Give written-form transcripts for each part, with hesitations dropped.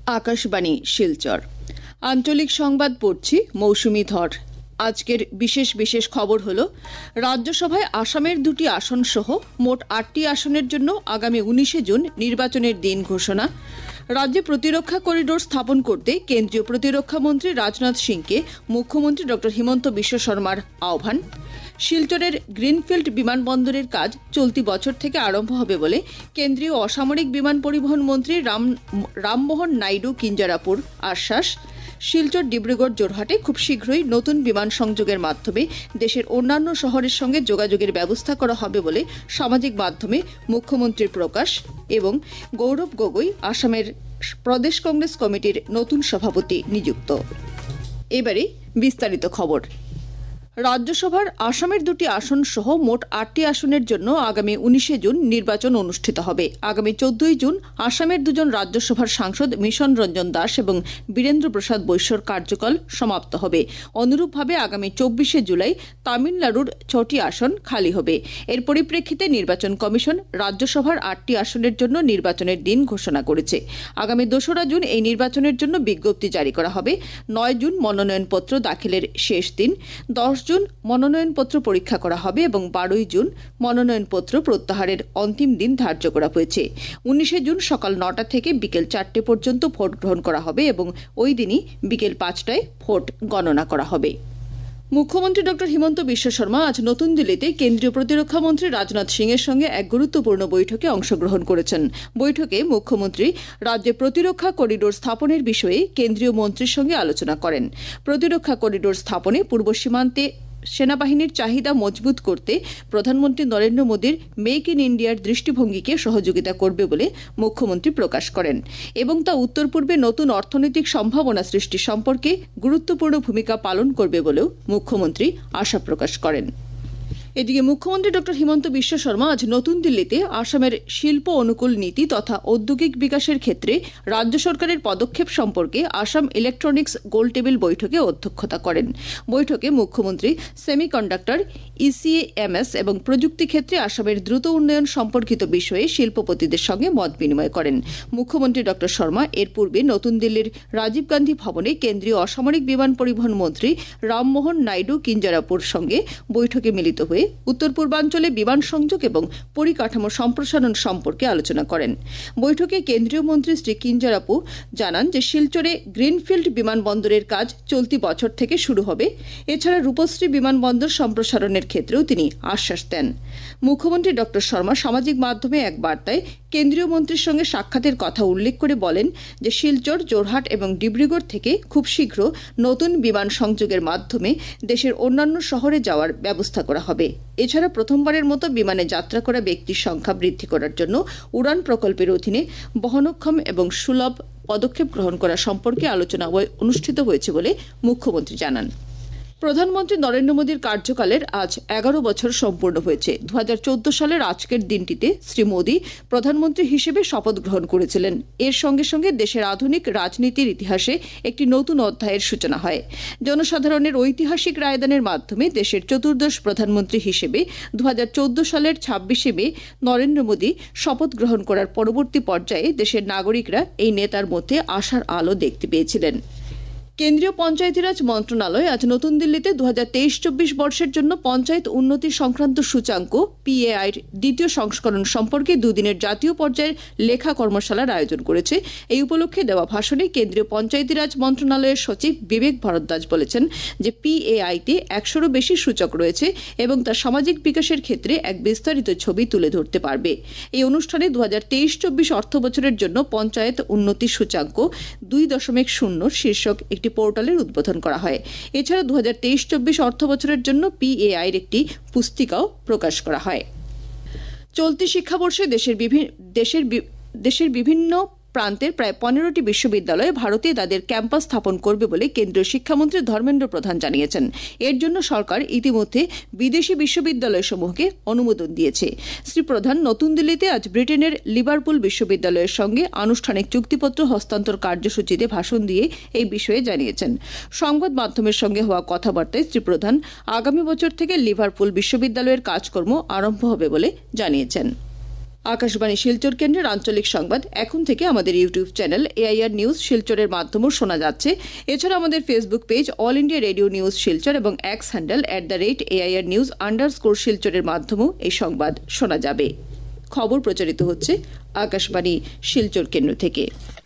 আকাশবাণী শিলচর আঞ্চলিক সংবাদ পড়ছি মৌসুমী ধর। আজকের বিশেষ খবর হলো রাজ্যসভায় আসামের 2টি আসন সহ মোট 8টি আসনের জন্য আগামী 19 জুন নির্বাচনের দিন ঘোষণা। রাজ্যে প্রতিরক্ষা করিডোর স্থাপন করতে কেন্দ্রীয় প্রতিরক্ষা মন্ত্রী রাজনাথ সিংকে মুখ্যমন্ত্রী ড হিমন্ত বিশ্ব শর্মার আহ্বান। শিলচরের গ্রিনফিল্ড বিমানবন্দরের কাজ চলতি বছর থেকে আরম্ভ হবে বলে কেন্দ্রীয় অসামরিক বিমান পরিবহন মন্ত্রী রামমোহন নাইডু কিঞ্জারাপুর আশ্বাস। শিলচর, ডিব্রুগড়, জোরহাটে খুব শীঘ্রই নতুন বিমান সংযোগের মাধ্যমে দেশের অন্যান্য শহরের সঙ্গে যোগাযোগের ব্যবস্থা করা হবে বলে সামাজিক মাধ্যমে মুখ্যমন্ত্রীর প্রকাশ। এবং গৌরব গগৈ আসামের প্রদেশ কংগ্রেস কমিটির নতুন সভাপতি নিযুক্ত। এবারে বিস্তারিত খবর। রাজ্যসভার আসামের 2টি আসন সহ মোট 8টি আসনের জন্য আগামী 19 জুন নির্বাচন অনুষ্ঠিত হবে। আগামী 14 জুন আসামের 2জন রাজ্যসভার সাংসদ মিশন রঞ্জন দাস এবং বীরেন্দ্র প্রসাদ বৈশ্যর কার্যকাল সমাপ্ত হবে। অনুরূপভাবে আগামী 24 জুলাই তামিলনাড়ুর 6টি আসন খালি হবে। এর পরিপ্রেক্ষিতে নির্বাচন কমিশন রাজ্যসভার 8টি আসনের জন্য নির্বাচনের দিন ঘোষণা করেছে। আগামী 2রা জুন এই নির্বাচনের জন্য বিজ্ঞপ্তি জারি করা হবে। 9 জুন মনোনয়নপত্র দাখিলের শেষ দিন। 10 জুন মনোনয়নপত্র পরীক্ষা করা হবে এবং 12 জুন মনোনয়নপত্র প্রত্যাহারের অন্তিম দিন ধার্য করা হয়েছে। 19 জুন সকাল 9টা থেকে বিকেল 4টে পর্যন্ত ভোট গ্রহণ করা হবে এবং ওই দিনই বিকেল 5টায় ভোট গণনা করা হবে। মুখ্যমন্ত্রী ড হিমন্ত বিশ্ব শর্মা আজ নতুন দিল্লিতে কেন্দ্রীয় প্রতিরক্ষা মন্ত্রী রাজনাথ সিং এর সঙ্গে এক গুরুত্বপূর্ণ বৈঠকে অংশগ্রহণ করেছেন। বৈঠকে মুখ্যমন্ত্রী রাজ্যে প্রতিরক্ষা করিডোর স্থাপনের বিষয়ে কেন্দ্রীয় মন্ত্রীর সঙ্গে আলোচনা করেন। প্রতিরক্ষা করিডোর স্থাপনে পূর্ব সীমান্তে সেনাবাহিনীর চাহিদা মজবুত করতে প্রধানমন্ত্রী নরেন্দ্র মোদীর মেক ইন ইন্ডিয়ার দৃষ্টিভঙ্গিকে সহযোগিতা করবে বলে মুখ্যমন্ত্রী প্রকাশ করেন এবং তা উত্তর পূর্বে নতুন অর্থনৈতিক সম্ভাবনা সৃষ্টি সম্পর্কে গুরুত্বপূর্ণ ভূমিকা পালন করবে বলেও মুখ্যমন্ত্রী আশা প্রকাশ করেন। এদিকে মুখ্যমন্ত্রী ড হিমন্ত বিশ্ব শর্মা আজ নতুন দিল্লিতে আসামের শিল্প অনুকূল নীতি তথা ঔদ্যোগিক বিকাশের ক্ষেত্রে রাজ্য সরকারের পদক্ষেপ সম্পর্কে আসাম ইলেকট্রনিক্স গোলটেবিল বৈঠকে অধ্যক্ষতা করেন। বৈঠকে মুখ্যমন্ত্রী সেমিকন্ডাক্টর, ইসিএমএস এবং প্রযুক্তি ক্ষেত্রে আসামের দ্রুত উন্নয়ন সম্পর্কিত বিষয়ে শিল্পপতিদের সঙ্গে মত বিনিময় করেন। মুখ্যমন্ত্রী ড শর্মা এর পূর্বে নতুন দিল্লির রাজীব গান্ধী ভবনে কেন্দ্রীয় অসামরিক বিমান পরিবহন মন্ত্রী রামমোহন নাইডু কিঞ্জারাপুর সঙ্গে বৈঠকে মিলিত হয়ে উত্তর পূর্বাঞ্চলে বিমান সংযোগ এবং পরিকাঠামো সম্প্রসারণ সম্পর্কে আলোচনা করেন। বৈঠকে কেন্দ্রীয় মন্ত্রী শ্রী কিঞ্জারাপু জানান যে শিলচরে গ্রিনফিল্ড বিমানবন্দরের কাজ চলতি বছর থেকে শুরু হবে। এছাড়া রূপশ্রী বিমানবন্দর সম্প্রসারণের ক্ষেত্রেও তিনি আশ্বাস দেন। মুখ্যমন্ত্রী ড শর্মা সামাজিক মাধ্যমে এক বার্তায় কেন্দ্রীয় মন্ত্রীর সঙ্গে সাক্ষাতের কথা উল্লেখ করে বলেন যে শিলচর, জোরহাট এবং ডিব্রুগড় থেকে খুব শীঘ্র নতুন বিমান সংযোগের মাধ্যমে দেশের অন্যান্য শহরে যাওয়ার ব্যবস্থা করা হবে। এছাড়া প্রথমবারের মতো বিমানে যাত্রা করা ব্যক্তির সংখ্যা বৃদ্ধি করার জন্য উড়ান প্রকল্পের অধীনে বহনক্ষম এবং সুলভ পদক্ষেপ গ্রহণ করা সম্পর্কে আলোচনা অনুষ্ঠিত হয়েছে বলে মুখ্যমন্ত্রী জানান। প্রধানমন্ত্রী নরেন্দ্র মোদীর কার্যকালের আজ 11 বছর সম্পূর্ণ হয়েছে। 2014 সালের আজকের দিনটিতে শ্রী মোদী প্রধানমন্ত্রী হিসেবে শপথ গ্রহণ করেছিলেন। এর সঙ্গে সঙ্গে দেশের আধুনিক রাজনীতির ইতিহাসে একটি নতুন অধ্যায়ের সূচনা হয়। জনসাধারণের ঐতিহাসিক রায়দানের মাধ্যমে দেশের চতুর্দশ প্রধানমন্ত্রী হিসেবে 2014 সালের 26 মে নরেন্দ্র মোদী শপথ গ্রহণ করার পরবর্তী পর্যায়ে দেশের নাগরিকরা এই নেতার মধ্যে আশার আলো দেখতে পেয়েছিলেন। কেন্দ্রীয় পঞ্চায়েতিরাজ মন্ত্রণালয় আজ নতুন দিল্লিতে 2023-24 বর্ষের জন্য পঞ্চায়েত উন্নতি সংক্রান্ত সূচাঙ্ক PAI-র দ্বিতীয় সংস্করণ সম্পর্কে দুদিনের জাতীয় পর্যায়ের লেখা কর্মশালার আয়োজন করেছে। এই উপলক্ষে দেওয়া ভাষণে কেন্দ্রীয় পঞ্চায়েতিরাজ মন্ত্রণালয়ের সচিব বিবেক ভরদ্বাজ বলেছেন যে PAI-তে 100-রও বেশি সূচক রয়েছে এবং তা সামাজিক বিকাশের ক্ষেত্রে এক বিস্তারিত ছবি তুলে ধরতে পারবে। এই অনুষ্ঠানে 2023-24 অর্থ বছরের জন্য পঞ্চায়েত উন্নতি সূচাঙ্ক 2.0 শীর্ষক একটি পোর্টালের উদ্বোধন করা হয়। এছাড়া 2023-24 অর্থ বছরের জন্য PAI-র একটি পুস্তিকাও প্রকাশ করা হয়। চলতি শিক্ষাবর্ষে দেশের বিভিন্ন প্রান্তের প্রায় 15টি বিশ্ববিদ্যালয়ে ভারতে তাদের ক্যাম্পাস স্থাপন করবে বলে কেন্দ্রীয় শিক্ষামন্ত্রী ধর্মেন্দ্র প্রধান জানিয়েছেন। এর জন্য সরকার ইতিমধ্যে বিদেশি বিশ্ববিদ্যালয়সমূহকে অনুমোদন দিয়েছে। শ্রী প্রধান নতুন দিল্লিতে আজ ব্রিটেনের লিভারপুল বিশ্ববিদ্যালয়ের সঙ্গে আনুষ্ঠানিক চুক্তিপত্র হস্তান্তর কার্যসূচিতে ভাষণ দিয়ে এই বিষয়ে জানিয়েছেন। সংবাদ মাধ্যমের সঙ্গে হওয়া কথাবার্তায় শ্রী প্রধান আগামী বছর থেকে লিভারপুল বিশ্ববিদ্যালয়ের কাজকর্ম আরম্ভ হবে বলে জানিয়েছেন। আকাশবাণী শিলচর কেন্দ্রের আঞ্চলিক সংবাদ এখন থেকে আমাদের ইউটিউব চ্যানেল এআইআর নিউজ শিলচরের মাধ্যমেও শোনা যাচ্ছে। এছাড়া আমাদের Facebook page All India Radio News Silchar এবং এক্স হ্যান্ডেল @AIR news_ শিলচরের মাধ্যমেও এই সংবাদ শোনা যাবে। খবর প্রচারিত হচ্ছে আকাশবাণী শিলচর কেন্দ্র থেকে।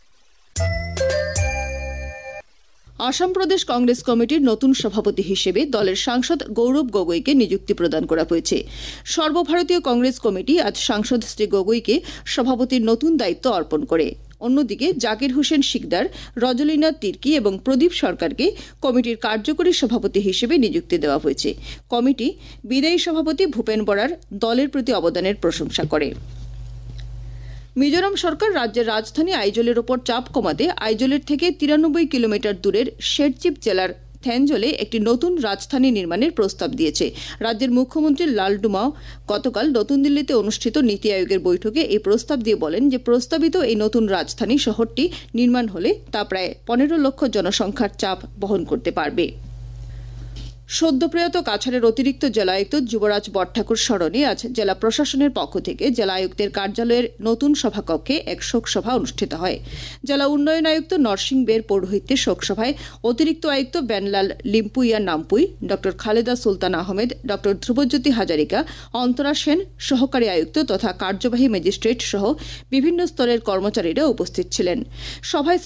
আসাম প্রদেশ কংগ্রেস কমিটির নতুন সভাপতি হিসেবে দলের সাংসদ গৌরব গগৈকে নিযুক্তি প্রদান করা হয়েছে। সর্বভারতীয় কংগ্রেস কমিটি আজ সাংসদ শ্রী গগৈকে সভাপতির নতুন দায়িত্ব অর্পণ করে। অন্যদিকে জাকির হোসেন শিকদার, রজলীনা তির্কি এবং প্রদীপ সরকারকে কমিটির কার্যকরী সভাপতি হিসেবে নিযুক্তি দেওয়া হয়েছে। কমিটি বিদায়ী সভাপতি ভূপেন বরার দলের প্রতি অবদানের প্রশংসা করে। মিজোরাম সরকার রাজ্যের রাজধানী আইজলের ওপর চাপ কমাতে আইজলের থেকে 93 কিলোমিটার দূরের শেরচিপ জেলার থ্যানজলে একটি নতুন রাজধানী নির্মাণের প্রস্তাব দিয়েছে। রাজ্যের মুখ্যমন্ত্রী লালডুমাও গতকাল নতুন দিল্লিতে অনুষ্ঠিত নীতি আয়োগের বৈঠকে এই প্রস্তাব দিয়ে বলেন যে প্রস্তাবিত এই নতুন রাজধানী শহরটি নির্মাণ হলে তা প্রায় 15 লক্ষ জনসংখ্যার চাপ বহন করতে পারবে। সদ্যপ্রয়াত কাছাড়ের অতিরিক্ত জেলা আয়ুক্ত যুবরাজ বটঠাকুর স্মরণে আজ জেলা প্রশাসনের পক্ষ থেকে জেলা আয়ুক্তের কার্যালয়ের নতুন সভাকক্ষে এক শোকসভা অনুষ্ঠিত হয়। জেলা উন্নয়ন আয়ুক্ত নরসিং বের পৌরোহিত্যে শোকসভায় অতিরিক্ত আয়ুক্ত বেনলাল লিম্পুইয়া নাম্পুই, ড খালেদা সুলতান আহমেদ, ড ধ্রুবজ্যোতি হাজারিকা, অন্তরা সেন, সহকারী আয়ুক্ত তথা কার্যবাহী ম্যাজিস্ট্রেট সহ বিভিন্ন স্তরের কর্মচারীরা উপস্থিত ছিলেন। সভায়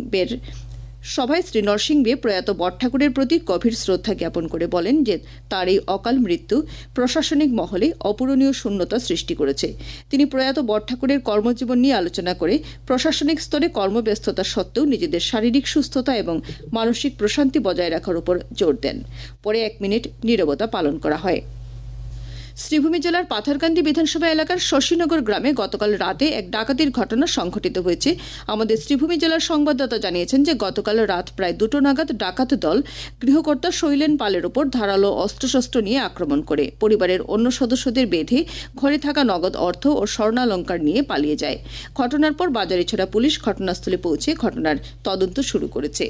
শ্রী নরসিংবে প্রয়াত বটঠাকুরের প্রতি গভীর শ্রদ্ধা জ্ঞাপন করে বলেন যে তার এই অকাল মৃত্যু প্রশাসনিক মহলে অপূরণীয় শূন্যতা সৃষ্টি করেছে। তিনি প্রয়াত বটঠাকুরের কর্মজীবন নিয়ে আলোচনা করে প্রশাসনিক স্তরে কর্মব্যস্ততা সত্ত্বেও নিজেদের শারীরিক সুস্থতা এবং মানসিক প্রশান্তি বজায় রাখার উপর জোর দেন। পরে 1 মিনিট নীরবতা পালন করা হয়। শ্রীভূমি জেলার পাথারকান্দি বিধানসভা এলাকার শশীনগর গ্রামে গতকাল রাতে এক ডাকাতির ঘটনা সংঘটিত হয়েছে। আমাদের শ্রীভূমি জেলার সংবাদদাতা জানিয়েছেন যে গতকাল রাত প্রায় 2টো নাগাদ ডাকাত দল গৃহকর্তা শৈলেন পালের উপর ধারালো অস্ত্রশস্ত্র নিয়ে আক্রমণ করে পরিবারের অন্য সদস্যদের বেঁধে ঘরে থাকা নগদ অর্থ ও স্বর্ণালঙ্কার নিয়ে পালিয়ে যায়। ঘটনার পর বাজারিছড়া পুলিশ ঘটনাস্থলে পৌঁছে ঘটনার তদন্ত শুরু করেছে।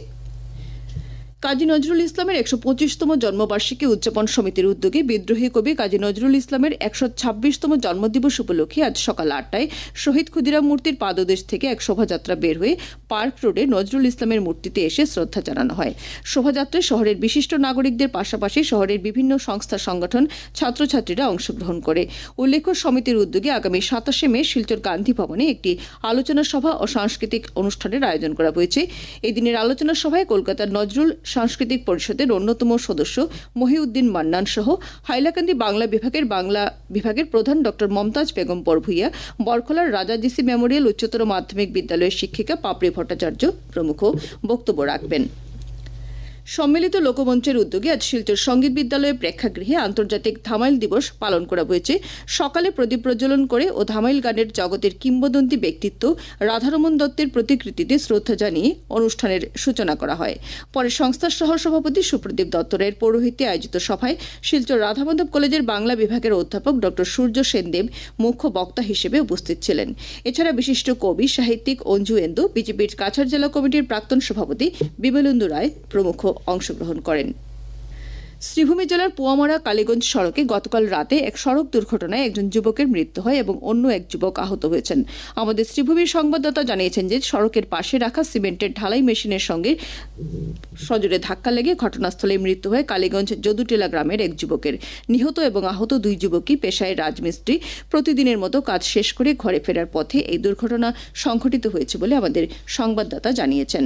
কাজী নজরুল ইসলামের 125তম জন্মবার্ষিকী উদযাপন সমিতির উদ্যোগে বিদ্রোহী কবি কাজী নজরুল ইসলামের 126তম জন্মদিবস উপলক্ষে আজ সকাল 8টায় শহীদ ক্ষুদিরাম মূর্তির পাদদেশ থেকে এক শোভাযাত্রা বের হয়ে পার্ক রোডে নজরুল ইসলামের মূর্তিতে এসে শ্রদ্ধা জানানো হয়। শোভাযাত্রায় শহরের বিশিষ্ট নাগরিকদের পাশাপাশি শহরের বিভিন্ন সংস্থা সংগঠন, ছাত্রছাত্রীরা অংশগ্রহণ করে। উল্লেখ্য, সমিতির উদ্যোগে আগামী 27শে মে শিলচর গান্ধী ভবনে একটি আলোচনা সভা ও সাংস্কৃতিক অনুষ্ঠানের আয়োজন করা হয়েছে। এই দিনের আলোচনা সভায় কলকাতার নজরুল সাংস্কৃতিক পরিষদের অন্যতম সদস্য মহিউদ্দিন মান্নান সহ হাইলাকান্দি বাংলা বিভাগের প্রধান ড মমতাজ বেগম বরভুইয়া, বরখলার রাজা জিসি মেমোরিয়াল উচ্চতর মাধ্যমিক বিদ্যালয়ের শিক্ষিকা পাপড়ি ভট্টাচার্য প্রমুখ বক্তব্য রাখবেন। সম্মিলিত লোকমঞ্চের উদ্যোগে আজ শিলচর সঙ্গীত বিদ্যালয়ের প্রেক্ষাগৃহে আন্তর্জাতিক ধামাইল দিবস পালন করা হয়েছে। সকালে প্রদীপ প্রজ্বলন করে ও ধামাইল গানের জগতের কিংবদন্তি ব্যক্তিত্ব রাধারমণ দত্তের প্রতিকৃতিতে শ্রদ্ধা জানিয়ে অনুষ্ঠানের সূচনা করা হয়। পরে সংস্থার সহসভাপতি সুপ্রদীপ দত্তরের পৌরোহিত্যে আয়োজিত সভায় শিলচর রাধামাধব কলেজের বাংলা বিভাগের অধ্যাপক ড সূর্য সেনদেব মুখ্য বক্তা হিসেবে উপস্থিত ছিলেন। এছাড়া বিশিষ্ট কবি, সাহিত্যিক অঞ্জু এন্দু, বিজেপির কাছাড় জেলা কমিটির প্রাক্তন সভাপতি বিমলেন্দু রায় প্রমুখ অংশগ্রহণ করেন। শ্রীভূমি জেলার পুয়ামারা কালীগঞ্জ সড়কে গতকাল রাতে এক সড়ক দুর্ঘটনায় একজন যুবকের মৃত্যু হয় এবং অন্য এক যুবক আহত হয়েছেন। আমাদের শ্রীভূমির সংবাদদাতা জানিয়েছেন যে সড়কের পাশে রাখা সিমেন্টের ঢালাই মেশিনের সঙ্গে সজোরে ধাক্কা লেগে ঘটনাস্থলে মৃত্যু হয় কালীগঞ্জ যদুটিলা গ্রামের এক যুবকের। নিহত এবং আহত 2 যুবকই পেশায় রাজমিস্ত্রি। প্রতিদিনের মতো কাজ শেষ করে ঘরে ফেরার পথে এই দুর্ঘটনা সংঘটিত হয়েছে বলে আমাদের সংবাদদাতা জানিয়েছেন।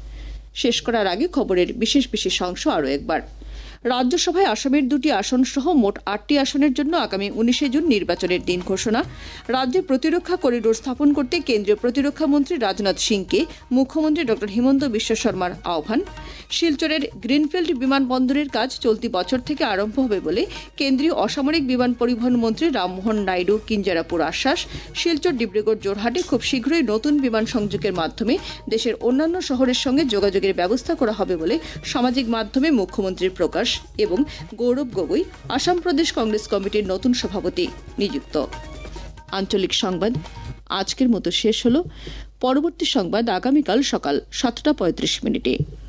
শেষ করার আগে খবরের বিশেষ অংশ আরও একবার। রাজ্যসভায় আসামের 2টি আসন সহ মোট 8টি আসনের জন্য আগামী 19শে জুন নির্বাচনের দিন ঘোষণা। রাজ্যে প্রতিরক্ষা করিডোর স্থাপন করতে কেন্দ্রীয় প্রতিরক্ষা মন্ত্রী রাজনাথ সিংকে মুখ্যমন্ত্রী ড হিমন্ত বিশ্ব শর্মার আহ্বান। শিলচরের গ্রিনফিল্ড বিমানবন্দরের কাজ চলতি বছর থেকে আরম্ভ হবে বলে কেন্দ্রীয় অসামরিক বিমান পরিবহন মন্ত্রী রামমোহন নাইডু কিঞ্জারাপুর আশ্বাস। শিলচর, ডিব্রুগড়, জোরহাটে খুব শীঘ্রই নতুন বিমান সংযোগের মাধ্যমে দেশের অন্যান্য শহরের সঙ্গে যোগাযোগের ব্যবস্থা করা হবে বলে সামাজিক মাধ্যমে মুখ্যমন্ত্রীর প্রকাশ। এবং গৌরব গগৈ আসাম প্রদেশ কংগ্রেস কমিটির নতুন সভাপতি নিযুক্ত। আঞ্চলিক সংবাদ আজকের মতো শেষ হল। পরবর্তী সংবাদ আগামীকাল সকাল 7টা 35 মিনিটে।